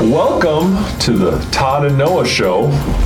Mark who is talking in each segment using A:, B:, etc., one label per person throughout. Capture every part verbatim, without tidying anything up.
A: Welcome to the Todd and Noah Show.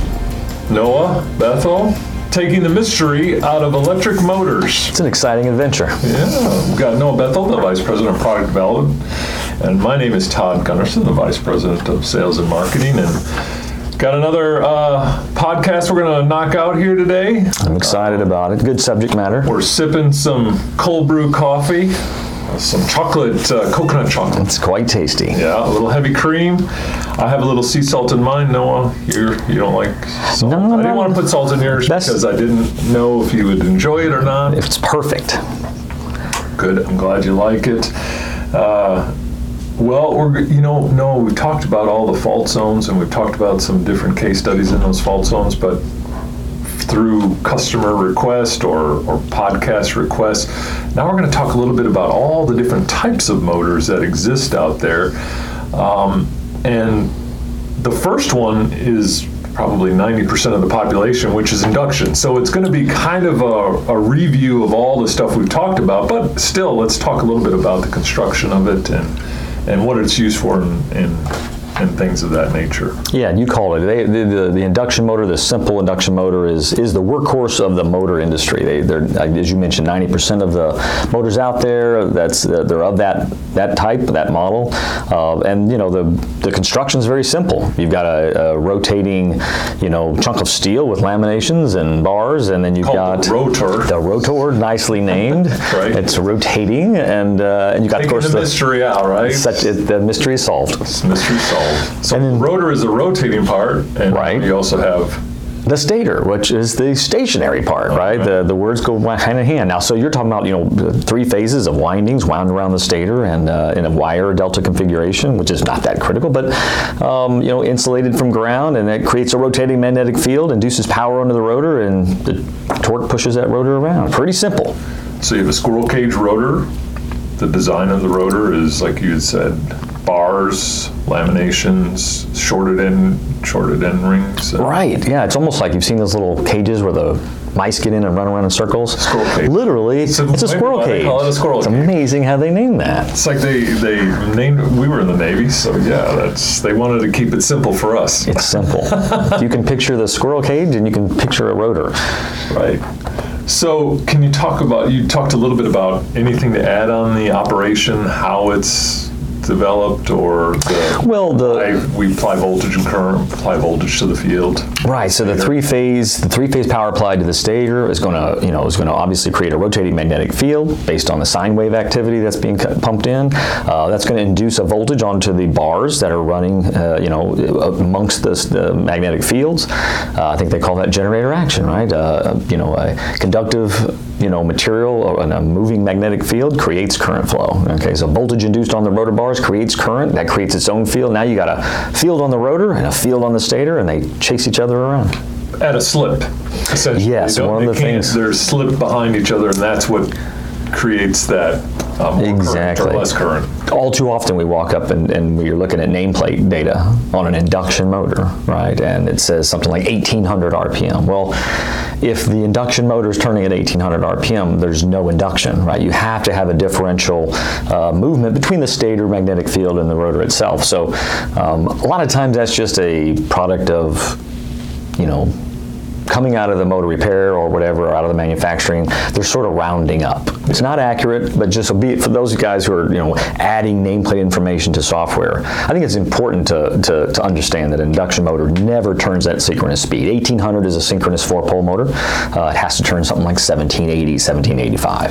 A: Noah, Bethel, taking the mystery out of electric motors.
B: It's an exciting adventure.
A: Yeah, we've got Noah Bethel, the Vice President of Product Development, and my name is Todd Gunnarsson, the Vice President of Sales and Marketing, and got another uh, podcast we're going to knock out here today.
B: I'm excited about it. Good subject matter.
A: We're sipping some cold brew coffee, some chocolate, uh, coconut chocolate.
B: It's quite tasty.
A: Yeah, a little heavy cream. I have a little sea salt in mine. Noah, you're, you don't like salt.
B: No, no,
A: I didn't
B: no.
A: want to put salt in yours
B: That's-
A: because I didn't know if you would enjoy it or not.
B: It's perfect.
A: Good, I'm glad you like it. Uh, well, we're, you know, no, we've talked about all the fault zones and we've talked about some different case studies in those fault zones, but through customer request or, or podcast request, now we're going to talk a little bit about all the different types of motors that exist out there. Um, and the first one is probably ninety percent of the population, which is induction. So it's going to be kind of a, a review of all the stuff we've talked about, but still, let's talk a little bit about the construction of it and and what it's used for and, and, and things of that nature.
B: Yeah, you called it. They, the, the the induction motor, the simple induction motor, is is the workhorse of the motor industry. They, they're, as you mentioned, ninety percent of the motors out there, that's uh, they're of that that type, that model, uh, and you know the the construction is very simple. You've got a, a rotating, you know, chunk of steel with laminations and bars, and then you've
A: Called
B: got
A: the rotor.
B: The rotor, nicely named.
A: Right.
B: It's rotating, and uh, and you got
A: Taking
B: of course
A: the
B: the
A: mystery out, right?
B: Such it, the mystery is solved.
A: It's mystery solved. So
B: And then-
A: the rotor is the rotating part, and
B: Right.
A: you also have
B: The stator, which is the stationary part, right? The the words go hand in hand. Now, so you're talking about, you know, three phases of windings wound around the stator and uh, in a wire delta configuration, which is not that critical, but, um, you know, insulated from ground, and it creates a rotating magnetic field, induces power under the rotor, and the torque pushes that rotor around. Pretty simple.
A: So you have a squirrel cage rotor. The design of the rotor is, like you had said, bars, laminations, shorted end, shorted end rings. uh,
B: Right, yeah, it's almost like you've seen those little cages where the mice get in and run around in circles.
A: Squirrel cage.
B: Literally, it's a,
A: maybe
B: squirrel
A: why they
B: cage.
A: call it a squirrel
B: it's
A: cage.
B: amazing how they name that.
A: It's like they they named. We were in the Navy, so yeah, that's they wanted to keep it simple for us,
B: It's simple. You can picture the squirrel cage and you can picture a rotor.
A: right? So, can you talk about? You talked a little bit about anything to add on the operation, how it's developed, or the
B: Well, the
A: I, we apply voltage and current, apply voltage to the field.
B: right. So the three phase, the three phase power applied to the stator is going to, you know, is going to obviously create a rotating magnetic field based on the sine wave activity that's being cut, pumped in. Uh, that's going to induce a voltage onto the bars that are running, uh, you know, amongst this, the magnetic fields. Uh, I think they call that generator action, right? Uh, you know, a conductive, you know, material and a moving magnetic field creates current flow. Okay, so voltage induced on the rotor bars creates current, that creates its own field. Now you got a field on the rotor and a field on the stator, and they chase each other around.
A: At a slip, essentially.
B: Yes,
A: They don't-
B: one of
A: they
B: the
A: can't-
B: things-
A: They're slipped behind each other, and that's what creates that uh, more
B: Exactly.
A: current or less current.
B: All too often we walk up and, and we're looking at nameplate data on an induction motor, right? And it says something like eighteen hundred R P M. Well, if the induction motor is turning at eighteen hundred R P M, there's no induction, right? You have to have a differential uh, movement between the stator magnetic field and the rotor itself. So um, a lot of times that's just a product of, you know, coming out of the motor repair or whatever, or out of the manufacturing, they're sort of rounding up. It's not accurate, but just be for those guys who are, you know, adding nameplate information to software. I think it's important to, to, to understand that an induction motor never turns at synchronous speed. eighteen hundred is a synchronous four-pole motor. Uh, it has to turn something like seventeen eighty, seventeen eighty-five.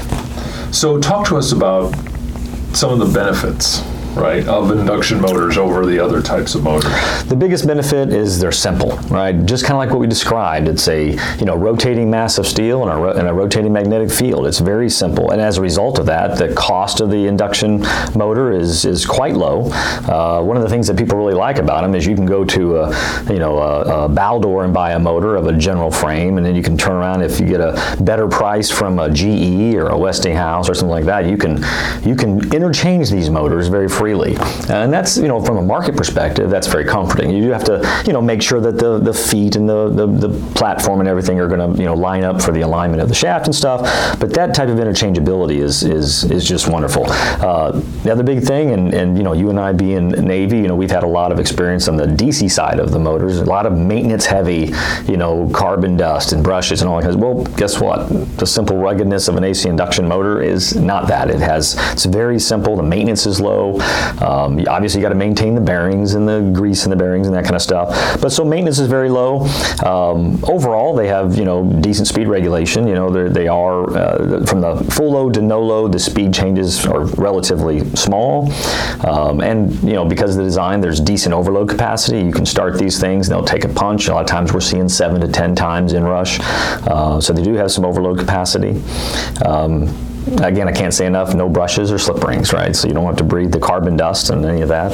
A: So talk to us about some of the benefits, right, of induction motors over the other types of motors.
B: The biggest benefit is they're simple, right? Just kind of like what we described. It's a, you know, rotating mass of steel and a, ro- and a rotating magnetic field. It's very simple. And as a result of that, the cost of the induction motor is is quite low. Uh, one of the things that people really like about them is you can go to a, you know, a, a Baldor and buy a motor of a general frame, and then you can turn around if you get a better price from a G E or a Westinghouse or something like that. You can you can interchange these motors very frequently freely. And that's, you know, from a market perspective, that's very comforting. You do have to, you know, make sure that the, the feet and the, the, the platform and everything are going to, you know, line up for the alignment of the shaft and stuff. But that type of interchangeability is is is just wonderful. Uh, the other big thing, and, and, you know, you and I being Navy, you know, we've had a lot of experience on the D C side of the motors, a lot of maintenance heavy, you know, carbon dust and brushes and all that. Well, guess what? The simple ruggedness of an A C induction motor is not that. It has, it's very simple. The maintenance is low. Um, obviously, you got to maintain the bearings and the grease in the bearings and that kind of stuff. But so maintenance is very low. Um, overall, they have, you know, decent speed regulation. You know, they are uh, from the full load to no load, the speed changes are relatively small. Um, and, you know, because of the design, there's decent overload capacity. You can start these things, they'll take a punch. A lot of times we're seeing seven to ten times in rush. Uh, so they do have some overload capacity. Um, Again, I can't say enough, no brushes or slip rings, right? So you don't have to breathe the carbon dust and any of that.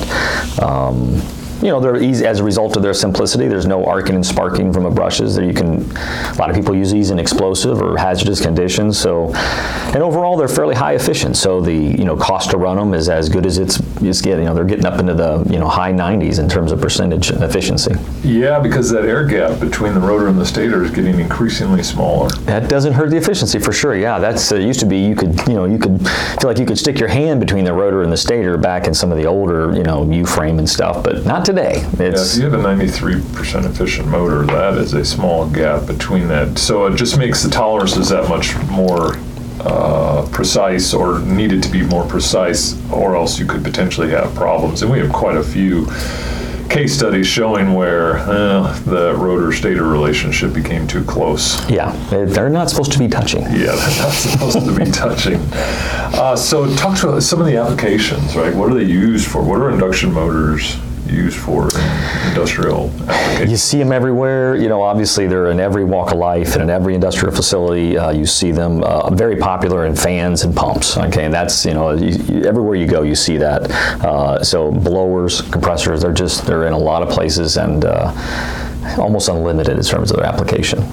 B: Um, you know, they're easy as a result of their simplicity. There's no arcing and sparking from the brushes. There you can, a lot of people use these in explosive or hazardous conditions. So, and overall, they're fairly high efficient. So the, you know, cost to run them is as good as it's, it's getting. You know, they're getting up into the, you know, high nineties in terms of percentage efficiency.
A: Yeah, because that air gap between the rotor and the stator is getting increasingly smaller.
B: That doesn't hurt the efficiency for sure. Yeah, that's uh, used to be you could, you know, you could feel like you could stick your hand between the rotor and the stator back in some of the older, you know, U-frame and stuff, but not today. It's,
A: yeah, if you have a ninety-three percent efficient motor, that is a small gap between that. So it just makes the tolerances that much more uh, precise, or needed to be more precise, or else you could potentially have problems. And we have quite a few case studies showing where uh, the rotor-stator relationship became too close.
B: Yeah, they're not supposed to be touching.
A: Yeah, they're not supposed to be touching. Uh, so talk to us some of the applications, right? What are they used for? What are induction motors used for in industrial applications?
B: You see them everywhere. You know, obviously they're in every walk of life and in every industrial facility. Uh, you see them uh, very popular in fans and pumps. Okay, and that's, you know, you, you, everywhere you go, you see that. Uh, so blowers, compressors, they're just, they're in a lot of places and uh, almost unlimited in terms of their application.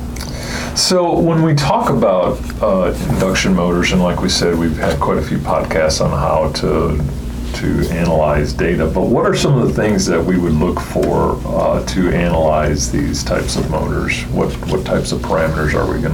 A: So when we talk about uh, induction motors, and like we said, we've had quite a few podcasts on how to to analyze data, but what are some of the things that we would look for uh, to analyze these types of motors? What what types of parameters are we going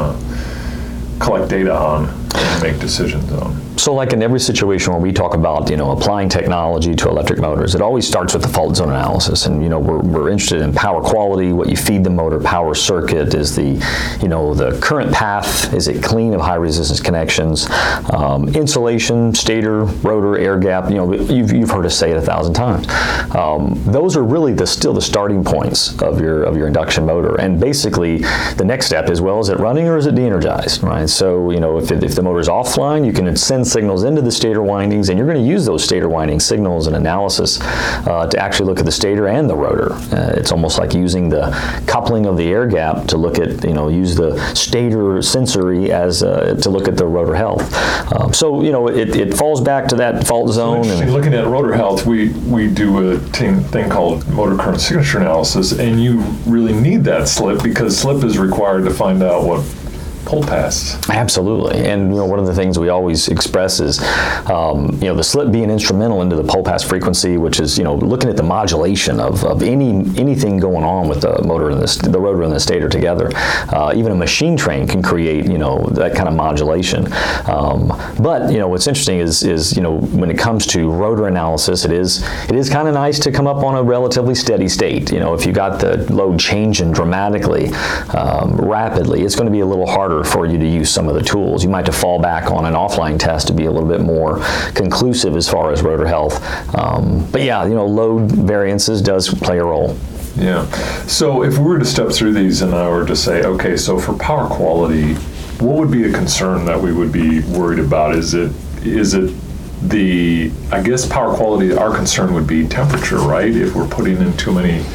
A: to collect data on and make decisions on?
B: So like in every situation where we talk about, you know, applying technology to electric motors, it always starts with the fault zone analysis. And, you know, we're, we're interested in power quality, what you feed the motor, power circuit, is the, you know, the current path, is it clean of high resistance connections, um, insulation, stator, rotor, air gap, you know, you've, you've heard us say it a thousand times. Um, those are really the, still the starting points of your, of your induction motor. And basically the next step is, well, is it running or is it de-energized, right? So, you know, if, it, if the motor is offline, you can send signals into the stator windings, and you're going to use those stator winding signals and analysis uh, to actually look at the stator and the rotor. Uh, it's almost like using the coupling of the air gap to look at, you know, use the stator sensory as uh, to look at the rotor health. Um, so, you know, it, it falls back to that fault zone.
A: So and looking at rotor health, we, we do a thing, thing called motor current signature analysis, and you really need that slip because slip is required to find out what pull pass.
B: Absolutely, and you know, one of the things we always express is, um, you know, the slip being instrumental into the pull pass frequency, which is, you know, looking at the modulation of, of any anything going on with the motor and the, the rotor and the stator together. Uh, even a machine train can create, you know, that kind of modulation. Um, but you know, what's interesting is, is you know, when it comes to rotor analysis, it is it is kind of nice to come up on a relatively steady state. You know, if you got the load changing dramatically, um, rapidly, it's going to be a little harder for you to use some of the tools. You might have to fall back on an offline test to be a little bit more conclusive as far as rotor health. Um, but yeah, you know, load variances does play a role.
A: Yeah. So if we were to step through these and I were to say, okay, so for power quality, what would be a concern that we would be worried about? Is it is it the, I guess power quality, our concern would be temperature, right? If we're putting in too many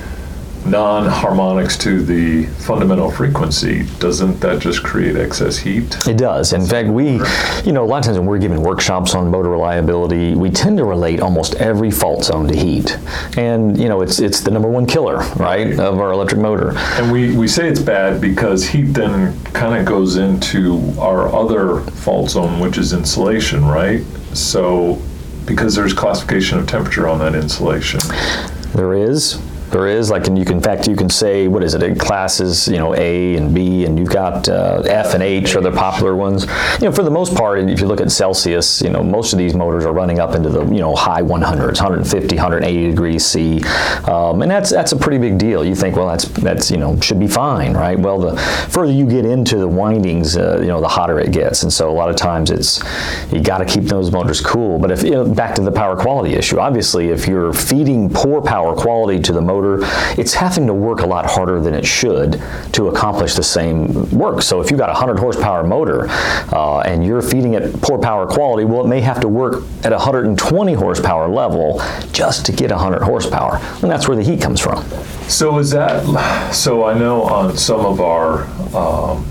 A: non-harmonics to the fundamental frequency, doesn't that just create excess heat?
B: It does. In fact, we, you know, a lot of times when we're giving workshops on motor reliability, we tend to relate almost every fault zone to heat. And, you know, it's it's the number one killer, right, of our electric motor.
A: And we, we say it's bad because heat then kind of goes into our other fault zone, which is insulation, right? So because there's classification of temperature on that insulation.
B: There is. There is, like, and you can, in fact, you can say, what is it, in classes, you know, A and B, and you've got uh, F and H are the popular ones. You know, for the most part, if you look at Celsius, you know, most of these motors are running up into the, you know, high one hundreds, one fifty, one eighty degrees C, um, and that's that's a pretty big deal. You think, well, that's, that's you know, should be fine, right? Well, the further you get into the windings, uh, you know, the hotter it gets, and so a lot of times it's, you got to keep those motors cool. But if, you know, back to the power quality issue, obviously, if you're feeding poor power quality to the motor, it's having to work a lot harder than it should to accomplish the same work. So if you've got a one hundred horsepower motor uh, and you're feeding it poor power quality, well, it may have to work at a one hundred twenty horsepower level just to get one hundred horsepower. And that's where the heat comes from.
A: So is that, so I know on some of our, um,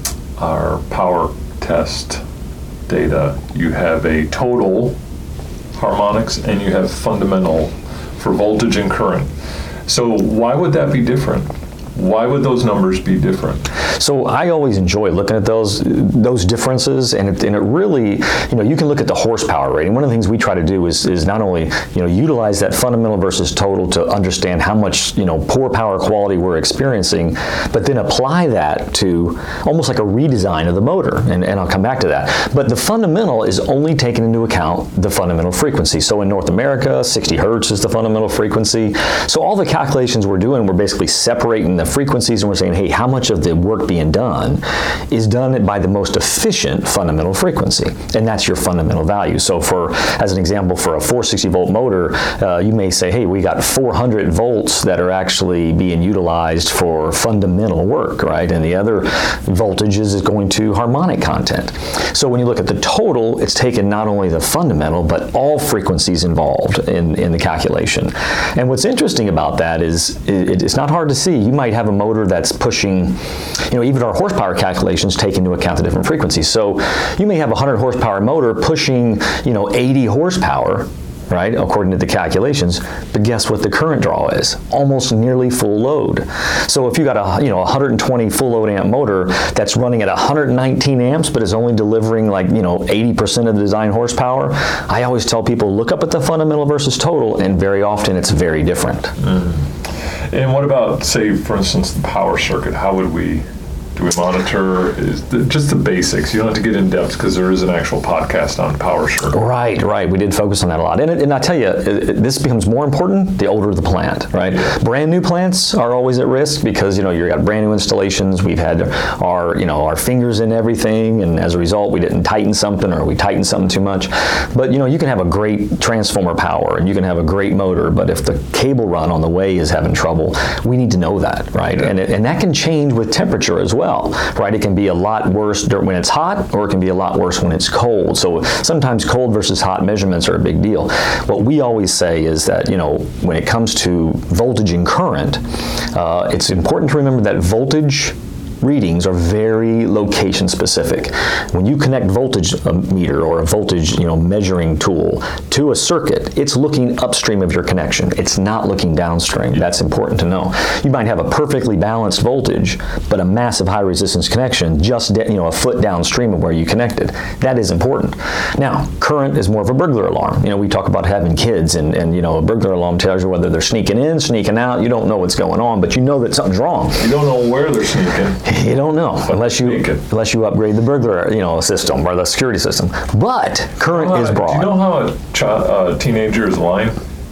A: our power test data, you have a total harmonics and you have fundamental for voltage and current. So why would that be different? Why would those numbers be different?
B: So I always enjoy looking at those those differences, and it, and it really, you know, you can look at the horsepower rating. One of the things we try to do is is not only, you know, utilize that fundamental versus total to understand how much, you know, poor power quality we're experiencing, but then apply that to almost like a redesign of the motor, and, and I'll come back to that. But the fundamental is only taking into account the fundamental frequency. So in North America, sixty hertz is the fundamental frequency. So all the calculations we're doing, we're basically separating the frequencies, and we're saying, hey, how much of the work being done is done by the most efficient fundamental frequency, and that's your fundamental value. So for, as an example, for a four sixty volt motor, uh, you may say, hey, we got four hundred volts that are actually being utilized for fundamental work, right? And the other voltages is going to harmonic content. So when you look at the total, it's taken not only the fundamental, but all frequencies involved in, in the calculation. And what's interesting about that is it, it's not hard to see. You might have a motor that's pushing, you know, even our horsepower calculations take into account the different frequencies. So you may have a one hundred horsepower motor pushing, you know, eighty horsepower, right, according to the calculations, but guess what the current draw is? Almost nearly full load. So if you got a, you know, one hundred twenty full load amp motor that's running at one hundred nineteen amps, but is only delivering like, you know, eighty percent of the design horsepower, I always tell people, look up at the fundamental versus total, and very often it's very different.
A: Mm. And what about, say, for instance, the power circuit? How would we, do we monitor, is the, just the basics? You don't have to get in depth because there is an actual podcast on power circuit.
B: Right, right. We did focus on that a lot. And, it, and I tell you, it, it, this becomes more important the older the plant, right? Yeah. Brand new plants are always at risk because, you know, you've got brand new installations. We've had our, you know, our fingers in everything, and as a result, we didn't tighten something, or we tightened something too much. But, you know, you can have a great transformer power and you can have a great motor, but if the cable run on the way is having trouble, we need to know that, right? Yeah. And, it, and that can change with temperature as well. Well, right? It can be a lot worse when it's hot, or it can be a lot worse when it's cold. So sometimes cold versus hot measurements are a big deal. What we always say is that, you know, when it comes to voltage and current, uh, it's important to remember that voltage readings are very location specific. When you connect voltage meter or a voltage, you know, measuring tool to a circuit, it's looking upstream of your connection. It's not looking downstream. That's important to know. You might have a perfectly balanced voltage, but a massive high resistance connection just, you know, a foot downstream of where you connected. That is important. Now, current is more of a burglar alarm. You know, we talk about having kids, and, and you know, a burglar alarm tells you whether they're sneaking in, sneaking out. You don't know what's going on, but you know that something's wrong.
A: You don't know where they're sneaking.
B: You don't know unless you unless you upgrade the burglar, you know, system or the security system. But current
A: uh,
B: is broad.
A: Do you know how a ch- uh, teenager is lying?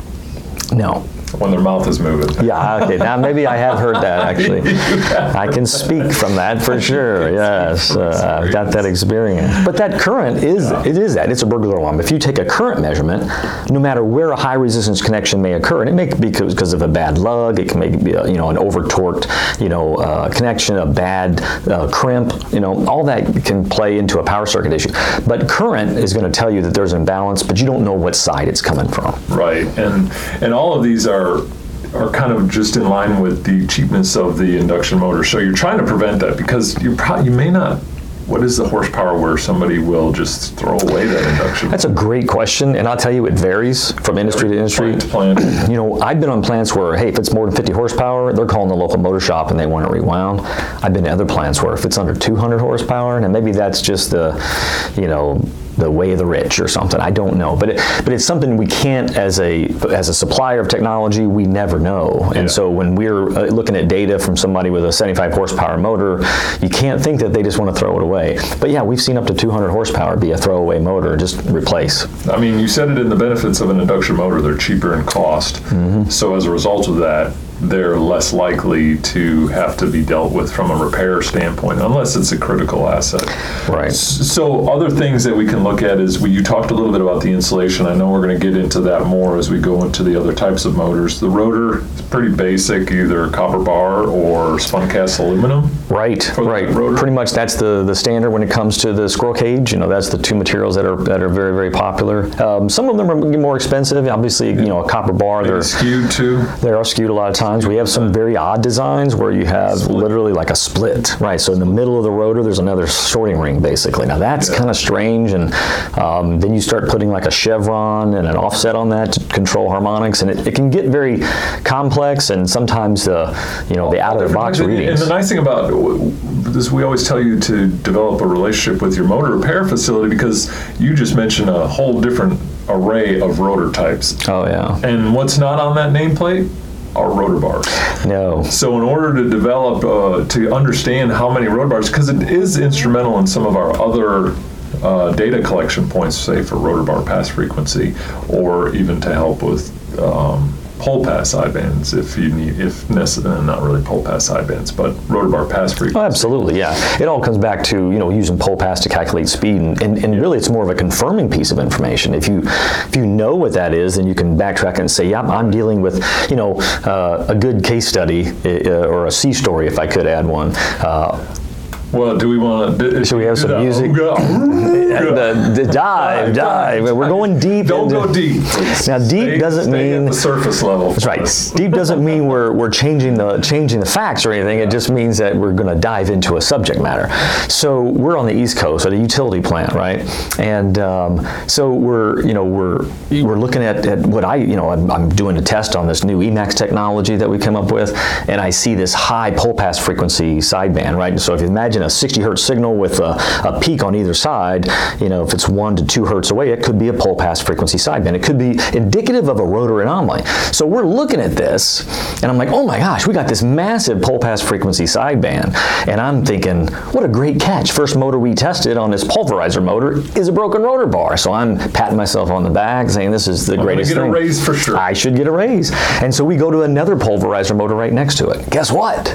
B: No.
A: When their mouth is moving.
B: Yeah, okay. Now maybe I have heard that, actually. I can speak from that for sure. Yes, uh, I've got that experience. But that current is, it is that. It's a burglar alarm. If you take a current measurement, no matter where a high resistance connection may occur, and it may be because of a bad lug, it can be, you know, an over torqued, you know, uh, connection, a bad uh, crimp, you know, all that can play into a power circuit issue. But current is going to tell you that there's an imbalance, but you don't know what side it's coming from.
A: Right, and and all of these are Are, are kind of just in line with the cheapness of the induction motor. So you're trying to prevent that because you probably, you may not, what is the horsepower where somebody will just throw away that induction?
B: That's a great question, and I'll tell you it varies from industry to industry.
A: Plant to plant.
B: You know, I've been on plants where, hey, if it's more than fifty horsepower, they're calling the local motor shop and they want it rewound. I've been to other plants where if it's under two hundred horsepower, and maybe that's just the, you know, the way of the rich or something. I don't know, but it, but it's something we can't, as a as a supplier of technology, we never know. And
A: Yeah.
B: so when we're uh, looking at data from somebody with a seventy-five horsepower motor, you can't think that they just want to throw it away. But yeah, we've seen up to two hundred horsepower be a throwaway motor, just replace.
A: I mean, you said it in the benefits of an induction motor, they're cheaper in cost.
B: Mm-hmm.
A: So as a result of that, they're less likely to have to be dealt with from a repair standpoint, unless it's a critical asset.
B: Right.
A: S- So other things that we can look at is, we, you talked a little bit about the insulation. I know we're going to get into that more as we go into the other types of motors. The rotor is pretty basic, either copper bar or spun cast aluminum.
B: Right,
A: For the
B: right.
A: rotor?
B: Pretty much that's the, the standard when it comes to the squirrel cage. You know, that's the two materials that are that are very, very popular. Um, some of them are more expensive. Obviously, you know, a copper bar, they're,
A: It's skewed too.
B: they are skewed a lot of times. We have some very odd designs where you have literally like a split, right? So in the middle of the rotor, there's another sorting ring, basically. Now that's
A: Yeah.
B: kind of strange, and um, then you start putting like a chevron and an offset on that to control harmonics, and it, it can get very complex, and sometimes the, you know, the out-of-the-box
A: And-
B: readings.
A: And the nice thing about this, we always tell you to develop a relationship with your motor repair facility, because you just mentioned a whole different array of rotor types.
B: Oh, yeah.
A: And what's not on that nameplate are rotor bars.
B: No.
A: So in order to develop, uh, to understand how many rotor bars, because it is instrumental in some of our other uh, data collection points, say for rotor bar pass frequency, or even to help with um, pole pass sidebands if you need, if necessary, not really pole pass sidebands, but rotor bar pass frequency.
B: Oh, absolutely, yeah. It all comes back to, you know, using pole pass to calculate speed, and, and, and really it's more of a confirming piece of information. If you if you know what that is, then you can backtrack and say, yeah, I'm dealing with, you know, uh, a good case study, uh, or a C story, if I could add one. Uh,
A: Well, do we want to?
B: Should we have some music? the, the dive, dive. We're going deep.
A: Don't
B: into,
A: go deep.
B: Now, deep
A: Stay-
B: doesn't
A: stay
B: mean
A: at the surface level.
B: That's right. Deep doesn't mean we're we're changing the changing the facts or anything. It just means that we're going to dive into a subject matter. So we're on the East Coast at a utility plant, right? And um, so we're you know we're we're looking at, at what I you know I'm, I'm doing a test on this new E MAX technology that we come up with, and I see this high pole pass frequency sideband, right? So if you imagine a sixty hertz signal with a, a peak on either side, you know, if it's one to two hertz away, it could be a pole pass frequency sideband. It could be indicative of a rotor anomaly. So we're looking at this, and I'm like, oh my gosh, we got this massive pole pass frequency sideband, and I'm thinking, what a great catch. First motor we tested on this pulverizer motor is a broken rotor bar. So I'm patting myself on the back, saying this is the
A: I'm
B: greatest
A: gonna
B: thing.
A: get a raise for sure.
B: I should get a raise. And so we go to another pulverizer motor right next to it. Guess what?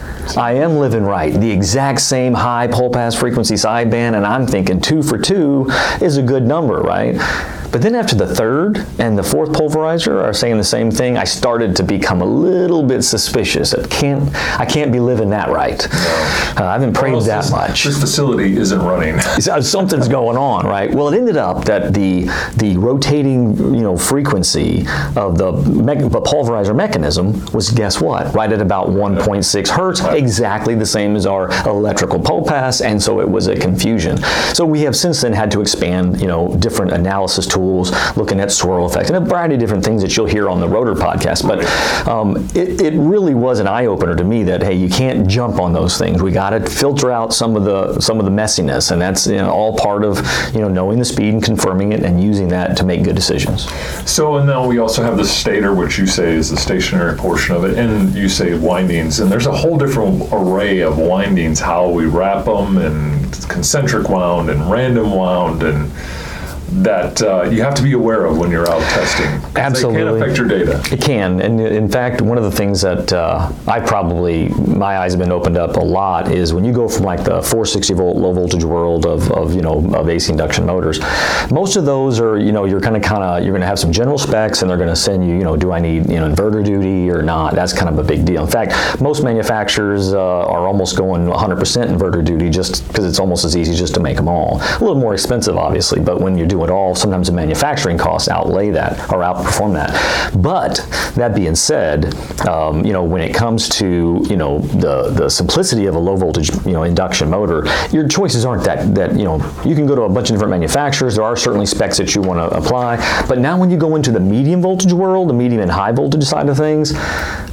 B: I am living right. The exact same high pole pass frequency sideband, and I'm thinking two for two is a good number, right? But then after the third and the fourth pulverizer are saying the same thing, I started to become a little bit suspicious. It can't, I can't be living that right. No. Uh, I haven't prayed
A: Well,
B: that
A: this,
B: much.
A: This facility isn't running.
B: Something's going on, right? Well, it ended up that the the rotating, you know, frequency of the, me the pulverizer mechanism was, guess what? Right at about one point six hertz, exactly the same as our electrical pole pass, and so it was a confusion. So we have since then had to expand, you know, different analysis tools, looking at swirl effect and a variety of different things that you'll hear on the Rotor podcast. But um, it, it really was an eye-opener to me that, hey, you can't jump on those things. We got to filter out some of the some of the messiness, and that's, you know, all part of, you know, knowing the speed and confirming it and using that to make good decisions.
A: So, and now we also have the stator, which you say is the stationary portion of it, and you say windings, and there's a whole different array of windings, how we wrap them, and concentric wound and random wound, and that uh, you have to be aware of when you're out testing.
B: Absolutely.
A: They can affect your data.
B: It can, and in fact, one of the things that uh, I probably, my eyes have been opened up a lot is when you go from like the four sixty volt low voltage world of, of you know, of A C induction motors, most of those are, you know, you're kind of, kind of, you're going to have some general specs, and they're going to send you, you know, do I need, you know, inverter duty or not? That's kind of a big deal. In fact, most manufacturers uh, are almost going one hundred percent inverter duty just because it's almost as easy just to make them all. A little more expensive, obviously, but when you're doing it all, sometimes the manufacturing costs outlay that or outperform that. But that being said, um, you know, when it comes to, you know, the the simplicity of a low voltage, you know, induction motor, your choices aren't that that you know, you can go to a bunch of different manufacturers. There are certainly specs that you want to apply, but now when you go into the medium voltage world, the medium and high voltage side of things,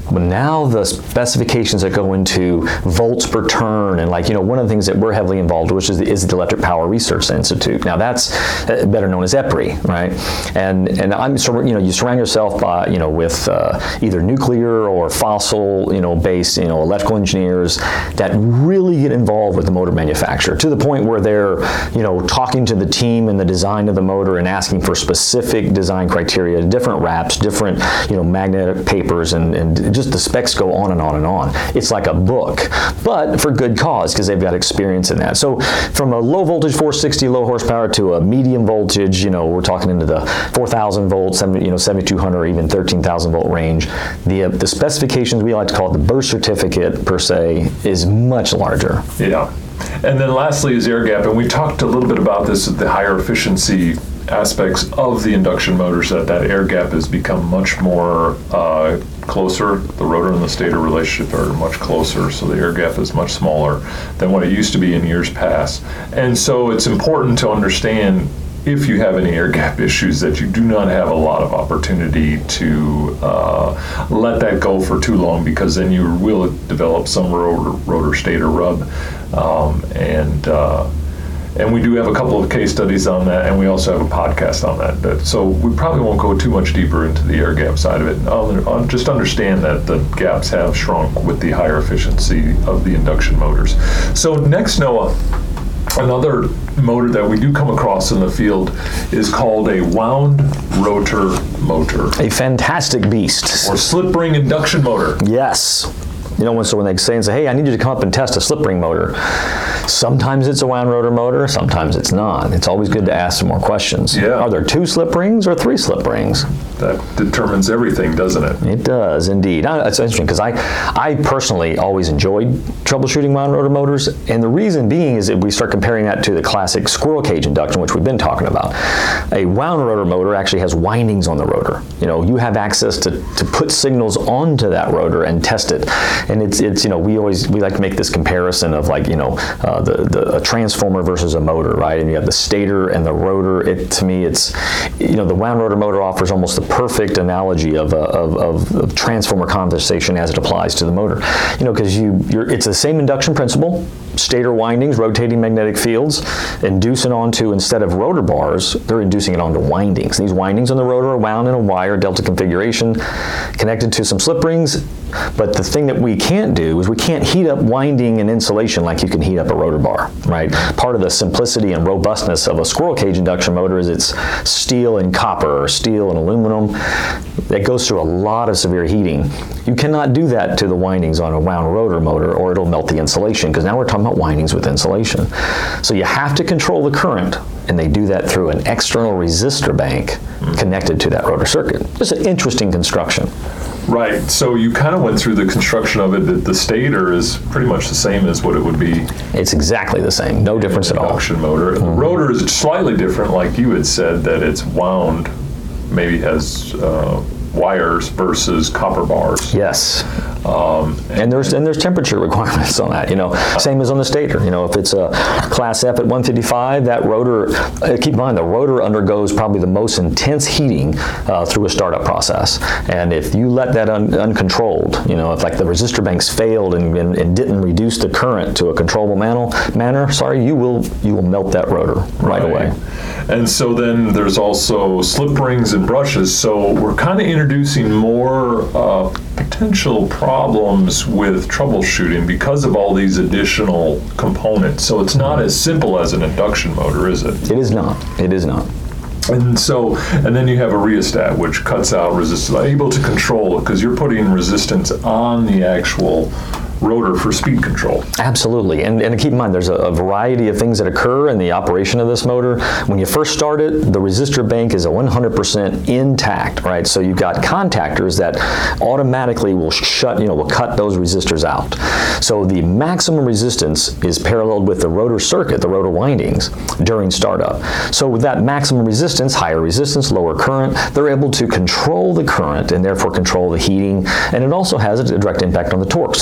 B: But now the specifications that go into volts per turn, and like, you know, one of the things that we're heavily involved with is the, is the Electric Power Research Institute. Now that's uh, better known as EPRI, right? And and I'm sur- you know, you surround yourself by, you know, with uh, either nuclear or fossil, you know, based, you know, electrical engineers that really get involved with the motor manufacturer to the point where they're, you know, talking to the team and the design of the motor and asking for specific design criteria, different wraps, different, you know, magnetic papers, and, and just the specs go on and on and on. It's like a book, but for good cause because they've got experience in that. So from a low voltage four sixty low horsepower to a medium voltage, you know, we're talking into the four thousand volt, seventy, you know, seventy-two hundred or even thirteen thousand volt range. The uh, the specifications, we like to call it the burst certificate per se, is much larger.
A: Yeah. And then lastly is air gap, and we talked a little bit about this, the higher efficiency aspects of the induction motors, that that air gap has become much more uh, closer. The rotor and the stator relationship are much closer, so the air gap is much smaller than what it used to be in years past. And so it's important to understand, if you have any air gap issues, that you do not have a lot of opportunity to uh, let that go for too long, because then you will develop some rotor, rotor stator rub. Um, and uh, and we do have a couple of case studies on that, and we also have a podcast on that. But, so we probably won't go too much deeper into the air gap side of it. I'll, I'll just understand that the gaps have shrunk with the higher efficiency of the induction motors. So next, Noah, another motor that we do come across in the field is called a wound rotor motor.
B: A fantastic beast.
A: Or slip ring induction motor.
B: Yes. You know, when, so when they say and say, hey, I need you to come up and test a slip ring motor, sometimes it's a wound rotor motor, sometimes it's not. It's always good to ask some more questions.
A: Yeah.
B: Are there two slip rings or three slip rings?
A: That determines everything, doesn't it?
B: It does, indeed. Uh, It's interesting because I, I personally always enjoyed troubleshooting wound rotor motors, and the reason being is that we start comparing that to the classic squirrel cage induction, which we've been talking about. A wound rotor motor actually has windings on the rotor. You know, you have access to, to put signals onto that rotor and test it. And it's, it's you know, we always, we like to make this comparison of like, you know, uh, the, the a transformer versus a motor, right? And you have the stator and the rotor. It, to me, it's, you know, the wound rotor motor offers almost the perfect analogy of, a, of, of, of transformer conversation as it applies to the motor. You know, because you, you're, it's the same induction principle. Stator windings, rotating magnetic fields, inducing onto, instead of rotor bars, they're inducing it onto windings. These windings on the rotor are wound in a wire delta configuration, connected to some slip rings. But the thing that we can't do is we can't heat up winding and insulation like you can heat up a rotor bar, right? Part of the simplicity and robustness of a squirrel cage induction motor is it's steel and copper, or steel and aluminum. That goes through a lot of severe heating. You cannot do that to the windings on a wound rotor motor, or it'll melt the insulation, because now we're talking about windings with insulation. So you have to control the current, and they do that through an external resistor bank connected to that rotor circuit. It's an interesting construction.
A: Right, so you kind of went through the construction of it. That the stator is pretty much the same as what it would be.
B: It's exactly the same, no difference at all.
A: Induction motor. Mm-hmm. The rotor is slightly different, like you had said, that it's wound, maybe has uh, wires versus copper bars.
B: Yes. Um, and, and there's and there's temperature requirements on that. You know, same as on the stator. You know, if it's a class F at one fifty-five, that rotor. Uh, keep in mind, the rotor undergoes probably the most intense heating uh, through a startup process. And if you let that un- uncontrolled, you know, if like the resistor banks failed and, and, and didn't reduce the current to a controllable manner, manner, sorry, you will you will melt that rotor right, right away.
A: And so then there's also slip rings and brushes. So we're kind of introducing more uh, potential problems with troubleshooting because of all these additional components. So it's not as simple as an induction motor, is it?
B: It is not. It is not.
A: And so, and then you have a rheostat, which cuts out resistance, able to control it, because you're putting resistance on the actual rotor for speed control.
B: Absolutely, and, and keep in mind, there's a, a variety of things that occur in the operation of this motor. When you first start it, the resistor bank is a one hundred percent intact, right? So you've got contactors that automatically will shut, you know, will cut those resistors out. So the maximum resistance is paralleled with the rotor circuit, the rotor windings, during startup. So with that maximum resistance, higher resistance, lower current, they're able to control the current and therefore control the heating, and it also has a direct impact on the torque. So they can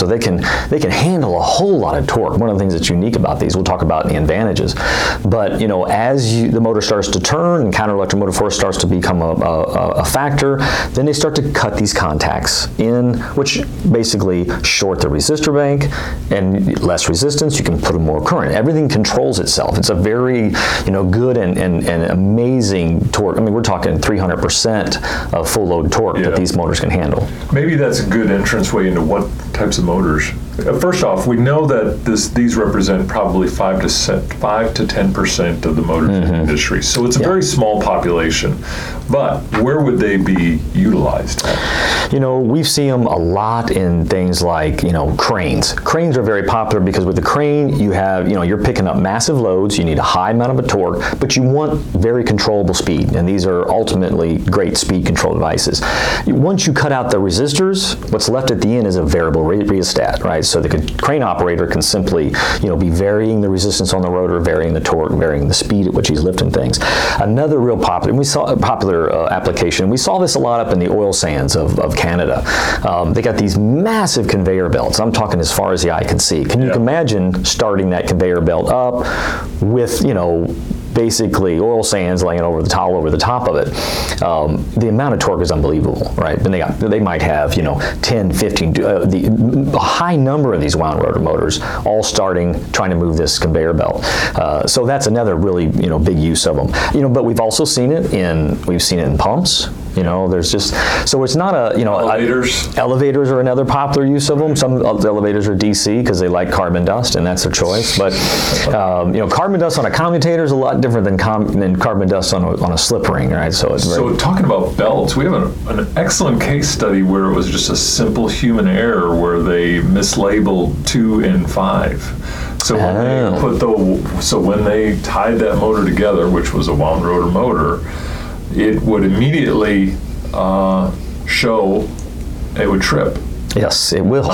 B: they can handle a whole lot of torque. One of the things that's unique about these, we'll talk about the advantages. But you know, as you, the motor starts to turn and counter electromotive force starts to become a, a, a factor, then they start to cut these contacts in, which basically short the resistor bank, and less resistance, you can put more current. Everything controls itself. It's a very, you know, good and, and, and amazing torque. I mean, we're talking three hundred percent of full load torque
A: yeah.
B: that these motors can handle.
A: Maybe that's a good entranceway into what types of motors. First off, we know that this these represent probably five to five to ten percent of the motors mm-hmm. in the industry. So it's a yeah. very small population. But where would they be utilized at?
B: You know, we've seen them a lot in things like, you know, cranes. Cranes are very popular because with the crane, you have, you know, you're picking up massive loads, you need a high amount of a torque, but you want very controllable speed. And these are ultimately great speed control devices. Once you cut out the resistors, what's left at the end is a variable rheostat, right? So the crane operator can simply, you know, be varying the resistance on the rotor, varying the torque, varying the speed at which he's lifting things. Another real popular, and we saw a popular uh, application, we saw this a lot up in the oil sands of, of Canada. Um, they got these massive conveyor belts. I'm talking as far as the eye can see. Can you yeah. imagine starting that conveyor belt up with, you know, basically oil sands laying over the towel over the top of it? Um, the amount of torque is unbelievable, right? And they got, they might have, you know, ten, fifteen, uh, the a high number of these wound rotor motors all starting trying to move this conveyor belt. Uh, so that's another really, you know, big use of them. You know, but we've also seen it in, we've seen it in pumps. You know, there's just, so it's not a, you know,
A: elevators.
B: A, elevators are another popular use of them. Some elevators are D C because they like carbon dust, and that's their choice. But, um, you know, carbon dust on a commutator is a lot different than, com than carbon dust on a, on a slip ring, right? So it's very,
A: so talking about belts, we have an, an excellent case study where it was just a simple human error where they mislabeled two and five. So when oh. they put the, so when they tied that motor together, which was a wound rotor motor, it would immediately uh, show it would trip.
B: Yes, it will.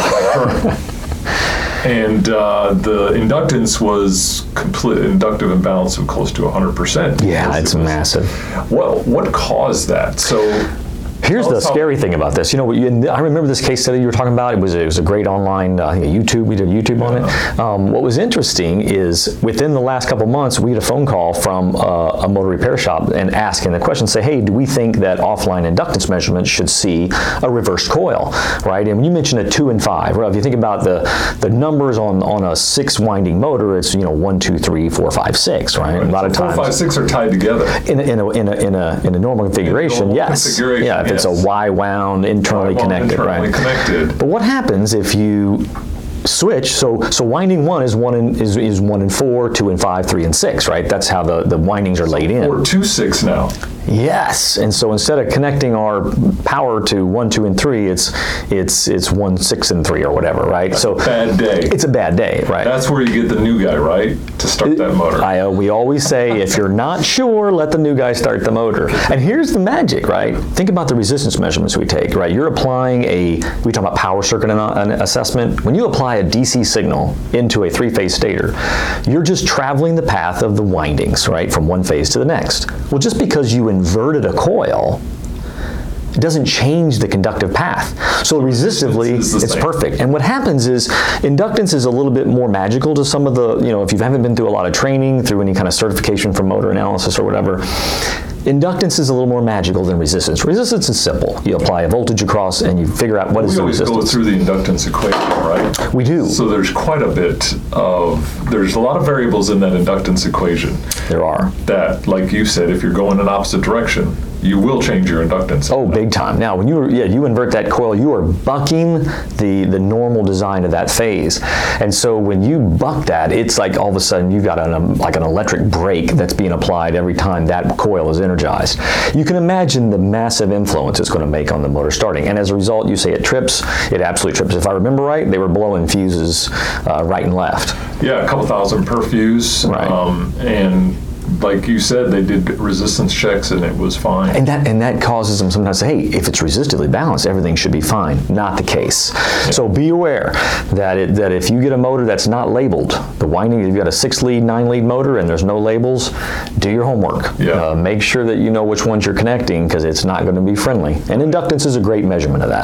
A: And uh, the inductance was complete inductive imbalance of close to one hundred percent.
B: Yeah, it's it was, massive.
A: Well, what caused that? So
B: here's the scary thing about this. You know, I remember this case study you were talking about. It was it was a great online uh, YouTube. We did YouTube on it. Um, what was interesting is within the last couple months, we had a phone call from uh, a motor repair shop and asking the question, say, hey, do we think that offline inductance measurements should see a reversed coil, right? And when you mentioned a two and five, well, if you think about the the numbers on on a six winding motor, it's, you know, one, two, three, four, five, six, right?
A: right.
B: A lot
A: so
B: of times
A: four, five, six are tied together
B: in a, in a, in a, in a, in a normal configuration.
A: In a normal
B: yes.
A: configuration,
B: yeah. If
A: yes.
B: it's a Y wound internally
A: Y wound
B: connected,
A: internally
B: right?
A: connected.
B: But what happens if you switch? So so winding one is one in, is is one and four, two and five, three and six, right? That's how the the windings are laid in.
A: Four, two, six now.
B: Yes, and so instead of connecting our power to one, two, and three, it's it's it's one, six, and three, or whatever, right?
A: That's
B: so
A: a bad day.
B: It's a bad day, right?
A: That's where you get the new guy, right, to start that motor.
B: I, uh, we always say, if you're not sure, let the new guy start the motor. And here's the magic, right? Think about the resistance measurements we take, right? You're applying a, we talk about power circuit an, an assessment. When you apply a D C signal into a three-phase stator, you're just traveling the path of the windings, right, from one phase to the next. Well, just because you inverted a coil, it doesn't change the conductive path. So resistively, it's perfect. And what happens is, inductance is a little bit more magical to some of the, you know, if you haven't been through a lot of training, through any kind of certification for motor analysis or whatever, inductance is a little more magical than resistance. Resistance is simple. You apply a voltage across and you figure out what is the resistance.
A: We always go through the inductance equation, right?
B: We do.
A: So there's quite a bit of, there's a lot of variables in that inductance equation.
B: There are.
A: That, like you said, if you're going in opposite direction, you will change your inductance.
B: Oh, big time. Now, when you yeah you invert that coil, you are bucking the the normal design of that phase, and so when you buck that, it's like all of a sudden you've got an um, like an electric brake that's being applied every time that coil is energized. You can imagine the massive influence it's going to make on the motor starting, and as a result, you say it trips. It absolutely trips. If I remember right, they were blowing fuses uh, right and left.
A: Yeah, a couple thousand per fuse,
B: right.
A: um, and. Like you said, they did resistance checks and it was fine.
B: And that and that causes them sometimes to say, hey, if it's resistively balanced, everything should be fine. Not the case. Yeah. So be aware that it, that if you get a motor that's not labeled, the winding, if you've got a six lead, nine lead motor and there's no labels, do your homework.
A: Yeah.
B: Uh, make sure that you know which ones you're connecting, because it's not going to be friendly. And inductance is a great measurement of that.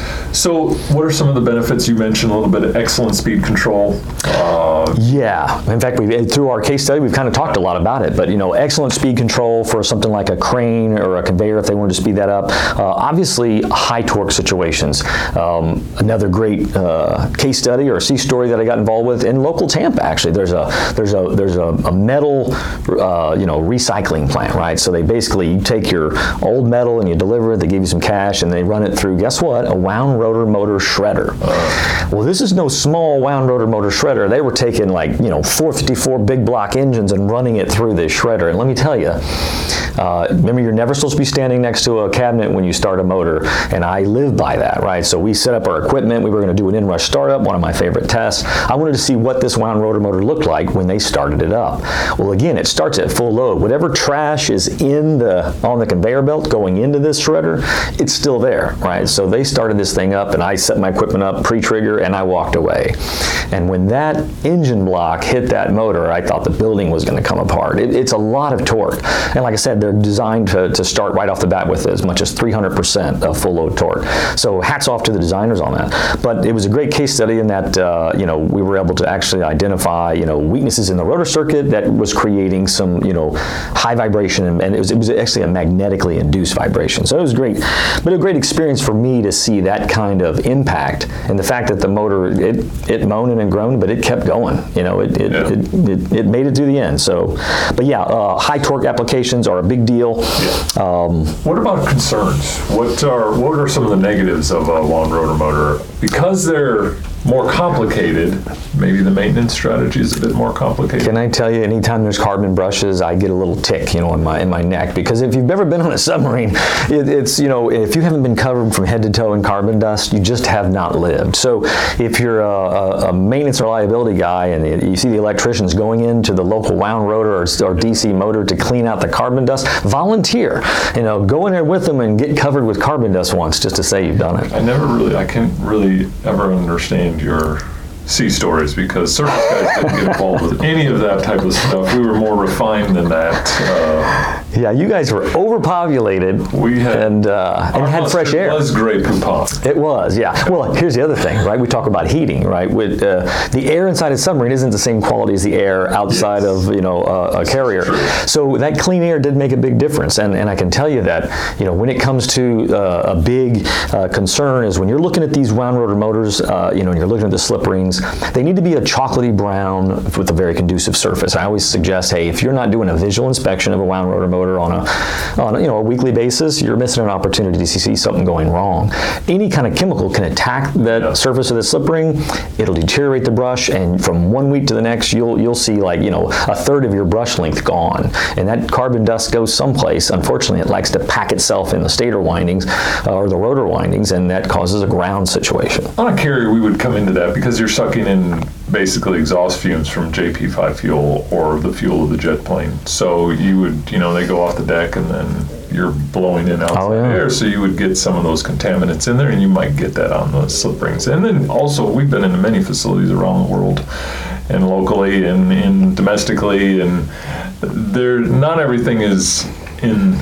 A: So what are some of the benefits? You mentioned a little bit of excellent speed control. Uh,
B: yeah, in fact, we through our case study, we've kind of talked a lot about it, but you know, excellent speed control for something like a crane or a conveyor if they wanted to speed that up. Uh, obviously, high torque situations. Um, another great uh, case study or C story that I got involved with in local Tampa. Actually, there's a there's a there's a, a metal uh, you know recycling plant, right? So they basically you take your old metal and you deliver it. They give you some cash and they run it through. Guess what? A wound rotor motor shredder. Uh, well, this is no small wound rotor motor shredder. They were taking like you know four fifty-four big block engines and running it through this shredder. And let me tell you, uh, remember you're never supposed to be standing next to a cabinet when you start a motor, and I live by that, right? So we set up our equipment. We were going to do an in-rush startup, one of my favorite tests. I wanted to see what this wound rotor motor looked like when they started it up. Well, again, it starts at full load. Whatever trash is in the on the conveyor belt going into this shredder, it's still there, right? So they started this thing up, and I set my equipment up pre-trigger, and I walked away. And when that engine block hit that motor, I thought the building was going to come apart. It, it's a lot of torque. And like I said, they're designed to, to start right off the bat with as much as three hundred percent of full load torque. So hats off to the designers on that. But it was a great case study in that, uh, you know, we were able to actually identify, you know, weaknesses in the rotor circuit that was creating some, you know, high vibration, and, and it was it was actually a magnetically induced vibration. So it was great, but a great experience for me to see that kind of impact, and the fact that the motor, it, it moaned and groaned, but it kept going. You know, it it,
A: yeah.
B: it, it, it made it to the end. So, but yeah, uh, high torque applications are a big deal.
A: Yeah.
B: Um,
A: what about concerns? What are what are some of the negatives of a wound rotor motor? Because they're more complicated, maybe the maintenance strategy is a bit more complicated.
B: Can I tell you, anytime there's carbon brushes, I get a little tick, you know, in my in my neck, because if you've ever been on a submarine, it, it's, you know, if you haven't been covered from head to toe in carbon dust, you just have not lived. So if you're a, a, a maintenance reliability guy and you see the electricians going into the local wound rotor or, or D C motor to clean out the carbon dust, volunteer, you know, go in there with them and get covered with carbon dust once just to say you've done it.
A: I never really, I can't really ever understand your sea stories, because service guys didn't get involved with any of that type of stuff. We were more refined than that. Uh,
B: Yeah, you guys were overpopulated.
A: We had
B: and uh, and had fresh air.
A: It was Grey Poupon.
B: It was, yeah. Well, here's the other thing, right? We talk about heating, right? With uh, the air inside a submarine isn't the same quality as the air outside
A: yes.
B: of, you know, uh, a carrier.
A: True.
B: So that clean air did make a big difference, and and I can tell you that, you know, when it comes to uh, a big uh, concern is when you're looking at these wound rotor motors, uh, you know, and you're looking at the slip rings, they need to be a chocolatey brown with a very conducive surface. I always suggest, hey, if you're not doing a visual inspection of a wound rotor motor on a, on a, you know, a weekly basis, you're missing an opportunity to see something going wrong. Any kind of chemical can attack that
A: yeah.
B: surface of the slip ring. It'll deteriorate the brush, and from one week to the next, you'll you'll see, like, you know, a third of your brush length gone. And that carbon dust goes someplace. Unfortunately, it likes to pack itself in the stator windings uh, or the rotor windings, and that causes a ground situation.
A: On a carrier, we would come into that because you're sucking in basically exhaust fumes from J P five fuel or the fuel of the jet plane. So you would, you know, they go off the deck and then you're blowing in outside
B: oh, yeah.
A: air, so you would get some of those contaminants in there, and you might get that on the slip rings. And then also, we've been into many facilities around the world, and locally and, and domestically, and there, not everything is in.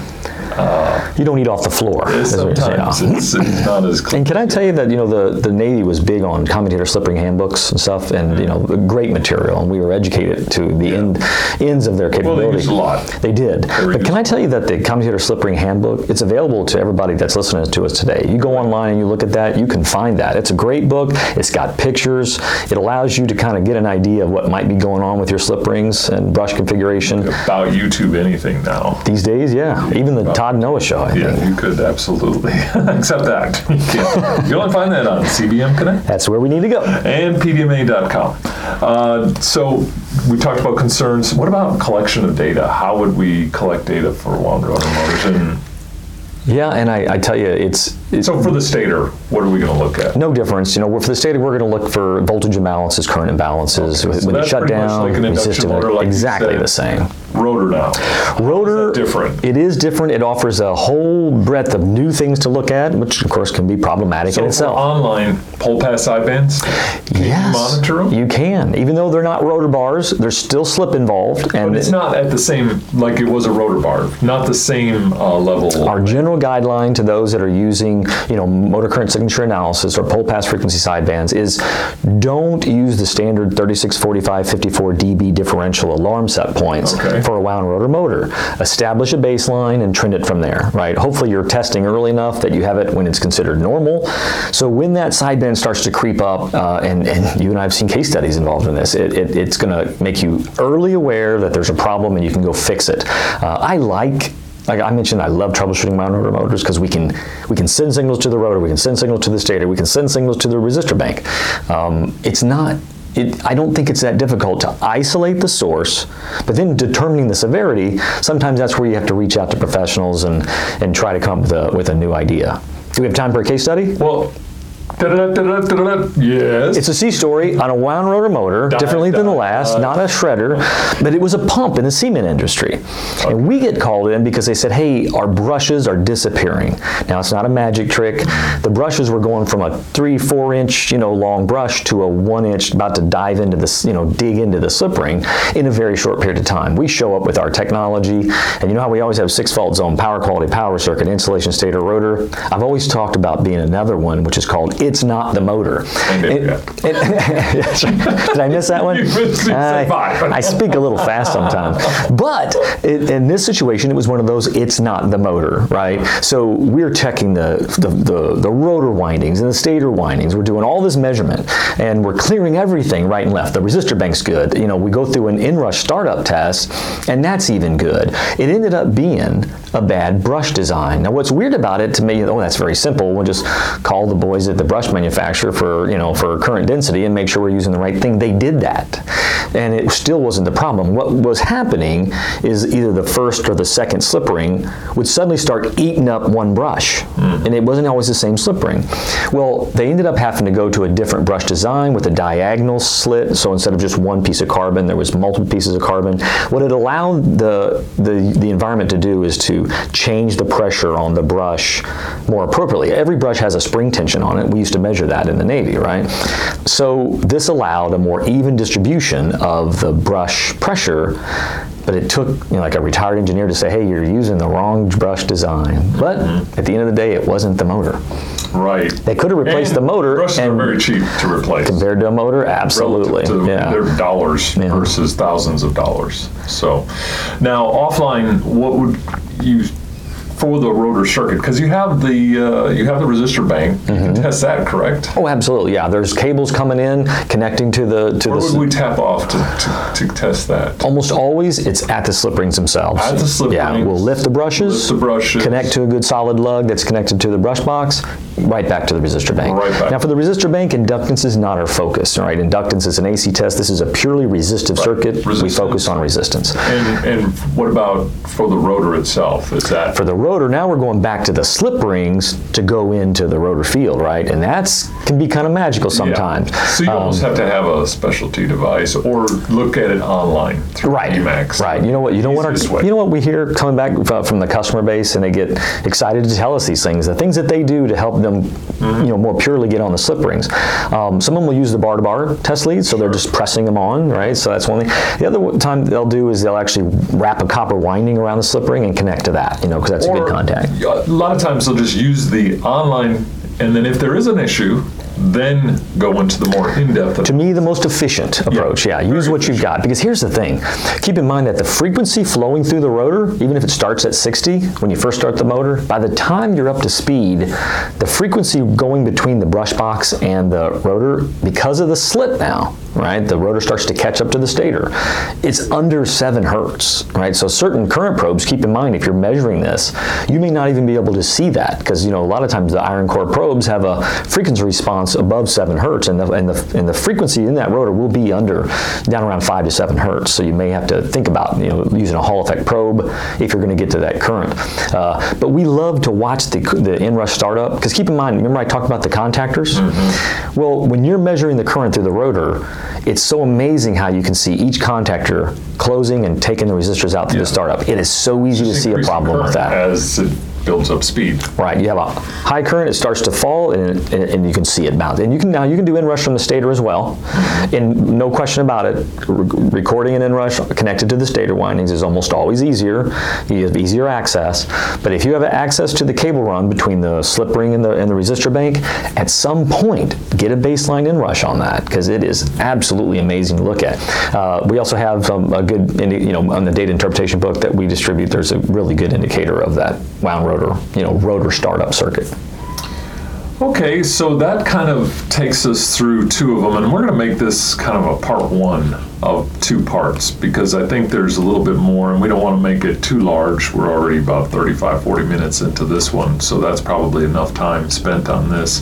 A: Uh,
B: you don't eat off the floor.
A: Sometimes it's, it's not as clean.
B: And can I tell you that, you know, the, the Navy was big on commutator slip ring handbooks and stuff, and, you know, great material, and we were educated to the yeah. end, ends of their capability.
A: Well, they used a lot.
B: They did.
A: They
B: but can I tell you that the commutator slip ring handbook, it's available to everybody that's listening to us today. You go online and you look at that, you can find that. It's a great book. It's got pictures. It allows you to kind of get an idea of what might be going on with your slip rings and brush configuration.
A: About YouTube anything now.
B: These days, yeah. Even the Todd Noah show, I
A: yeah,
B: think.
A: You could absolutely. Except that. You can you only find that on C B M Connect.
B: That's where we need to go.
A: And P D M A dot com. Uh, so we talked about concerns. What about collection of data? How would we collect data for wound rotor motors? And
B: yeah, and I, I tell you, it's, it's...
A: So for the stator, what are we going to look at?
B: No difference. You know, for the stator, we're going to look for voltage imbalances, current imbalances.
A: Okay, so
B: when you shut down,
A: like an induction
B: system,
A: motor, like
B: exactly the same.
A: Rotor now.
B: Rotor,
A: is that different?
B: It is different. It offers a whole breadth of new things to look at, which of course can be problematic
A: so
B: in itself.
A: So online, pole pass sidebands, can
B: yes,
A: you monitor them?
B: You can. Even though they're not rotor bars, there's still slip involved. And
A: but it's not at the same, like it was a rotor bar, not the same uh, level.
B: Our general general guideline to those that are using, you know, motor current signature analysis or pole pass frequency sidebands is don't use the standard thirty-six, forty-five, fifty-four D B differential alarm set points
A: Okay.
B: for a wound rotor motor. Establish a baseline and trend it from there, right? Hopefully you're testing early enough that you have it when it's considered normal. So when that sideband starts to creep up, uh, and, and you and I have seen case studies involved in this, it, it, it's going to make you early aware that there's a problem and you can go fix it. Uh, I like Like I mentioned, I love troubleshooting wound rotor motors because we can we can send signals to the rotor, we can send signals to the stator, we can send signals to the resistor bank. Um, it's not, it, I don't think it's that difficult to isolate the source, but then determining the severity, sometimes that's where you have to reach out to professionals and, and try to come up with a, with a new idea. Do we have time for a case study?
A: Well, da-da, da-da, da-da, yes.
B: It's a C story on a wound rotor motor,
A: Dot,
B: differently than the
A: dot,
B: last,
A: dot.
B: not a shredder, but it was a pump in the cement industry. And we get called in because they said, hey, our brushes are disappearing. Now, it's not a magic trick. The brushes were going from a three, four inch, you know, long brush to a one inch, about to dive into this, you know, dig into the slip ring in a very short period of time. We show up with our technology, and you know how we always have six fault zone, power quality, power circuit, insulation, stator, rotor. I've always talked about being another one, which is called It's Not the Motor.
A: And there you
B: It- it- Did I miss that one?
A: You missed it,
B: I,
A: five.
B: I speak a little fast sometimes. But it, in this situation, it was one of those, it's not the motor, right? So we're checking the, the, the, the rotor windings and the stator windings. We're doing all this measurement, and we're clearing everything right and left. The resistor bank's good. You know, we go through an inrush startup test, and that's even good. It ended up being a bad brush design. Now, what's weird about it to me, oh, that's very simple. We'll just call the boys at the brush manufacturer for, you know, for current density and make sure we're using the right thing. They did that, and it still wasn't the problem. What was happening is either the first or the second slip ring would suddenly start eating up one brush, mm. and it wasn't always the same slip ring. Well, they ended up having to go to a different brush design with a diagonal slit, so instead of just one piece of carbon, there was multiple pieces of carbon. What it allowed the, the, the environment to do is to change the pressure on the brush more appropriately. Every brush has a spring tension on it. We used to measure that in the Navy, right? So this allowed a more even distribution of the brush pressure, but it took, you know, like a retired engineer to say, hey, you're using the wrong brush design. But mm-hmm. at the end of the day, it wasn't the motor.
A: Right.
B: They could have replaced
A: and
B: the motor.
A: Brushes
B: and
A: are very cheap to replace.
B: Compared to a motor, absolutely.
A: To
B: yeah.
A: They're dollars
B: yeah.
A: versus thousands of dollars. So now offline, what would you, for the rotor circuit, because you have the uh, you have the resistor bank, you
B: mm-hmm.
A: can test that, correct?
B: Oh, absolutely, yeah. There's cables coming in, connecting to the to
A: Where
B: the.
A: would we tap off to, to, to test that?
B: Almost always, it's at the slip rings themselves.
A: At the slip
B: yeah,
A: rings.
B: we'll lift the brushes,
A: Lift the brushes.
B: connect to a good solid lug that's connected to the brush box, right back to the resistor bank.
A: Right back.
B: Now, for the resistor bank, inductance is not our focus. All right, inductance is an A C test. This is a purely resistive
A: Right.
B: circuit.
A: Resistance.
B: We focus on resistance.
A: And and what about for the rotor itself? Is that
B: For the rotor, now we're going back to the slip rings to go into the rotor field, right? And that's can be kind of magical sometimes.
A: Yeah. So you
B: Um,
A: almost have to have a specialty device or look at it online through
B: Right,
A: Emacs.
B: right. You know what? You know what? Our,
A: Easiest way.
B: you know what we hear coming back f- from the customer base, and they get excited to tell us these things. The things that they do to help them, mm-hmm. you know, more purely get on the slip rings. Um, some of them will use the bar-to-bar test leads, so they're just pressing them on, right? So that's one thing. The other time they'll do is they'll actually wrap a copper winding around the slip ring and connect to that, you know, because that's
A: Or,
B: a good contact.
A: A lot of times they'll just use the online, and then if there is an issue, then go into the more in-depth.
B: To me, the most efficient approach, yeah,
A: very
B: use what you've
A: efficient.
B: got. Because here's the thing, keep in mind that the frequency flowing through the rotor, even if it starts at sixty, when you first start the motor, by the time you're up to speed, the frequency going between the brush box and the rotor, because of the slit now, right, the rotor starts to catch up to the stator, it's under seven hertz, right? So certain current probes, keep in mind, if you're measuring this, you may not even be able to see that, because, you know, a lot of times the iron core probes have a frequency response above seven hertz, and the, and the and the frequency in that rotor will be under down around five to seven hertz. So you may have to think about, you know, using a Hall effect probe if you're going to get to that current. Uh, but we love to watch the the inrush startup, because keep in mind, remember I talked about the contactors? Mm-hmm. Well, when you're measuring the current through the rotor, it's so amazing how you can see each contactor closing and taking the resistors out through
A: Yeah.
B: the startup. It is so easy to see a
A: Increasing
B: problem with
A: current
B: that.
A: As it builds up speed.
B: Right, you have a high current, it starts to fall, and, and, and you can see it bounce. And you can now you can do inrush from the stator as well, and no question about it. Re- recording an inrush connected to the stator windings is almost always easier. You have easier access. But if you have access to the cable run between the slip ring and the and the resistor bank, at some point get a baseline inrush on that, because it is absolutely amazing to look at. Uh, we also have um, a good, indi- you know, on the data interpretation book that we distribute. There's a really good indicator of that wound rotor, you know, rotor startup circuit.
A: Okay, so that kind of takes us through two of them, and we're going to make this kind of a part one of two parts, because I think there's a little bit more, and we don't want to make it too large. We're already about thirty-five, forty minutes into this one, so that's probably enough time spent on this.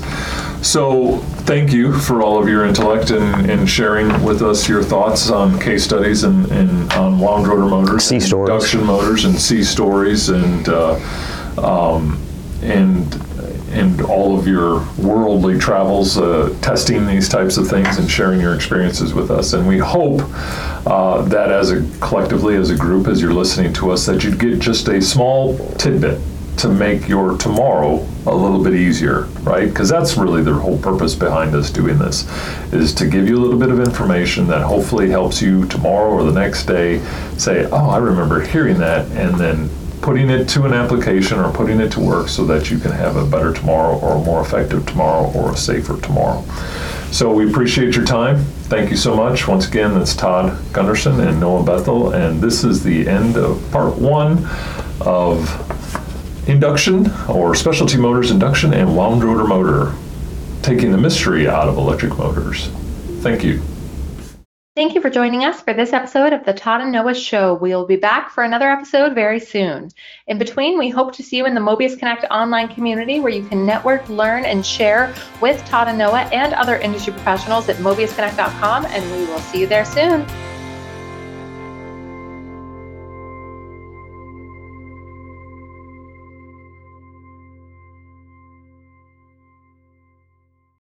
A: So thank you for all of your intellect and, and sharing with us your thoughts on case studies and, and on wound rotor motors,
B: C stories,
A: induction motors, and C stories, and uh, um, and and all of your worldly travels, uh, testing these types of things and sharing your experiences with us. And we hope uh, that as a collectively, as a group, as you're listening to us, that you'd get just a small tidbit to make your tomorrow a little bit easier, right? Because that's really the whole purpose behind us doing this, is to give you a little bit of information that hopefully helps you tomorrow or the next day say, oh, I remember hearing that, and then putting it to an application or putting it to work so that you can have a better tomorrow or a more effective tomorrow or a safer tomorrow. So we appreciate your time. Thank you so much. Once again, that's Todd Gunderson and Noah Bethel, and this is the end of part one of induction, or specialty motors induction and wound rotor motor, taking the mystery out of electric motors. Thank you.
C: Thank you for joining us for this episode of the Todd and Noah Show. We will be back for another episode very soon. In between, we hope to see you in the Mobius Connect online community, where you can network, learn, and share with Todd and Noah and other industry professionals at mobius connect dot com, and we will see you there soon.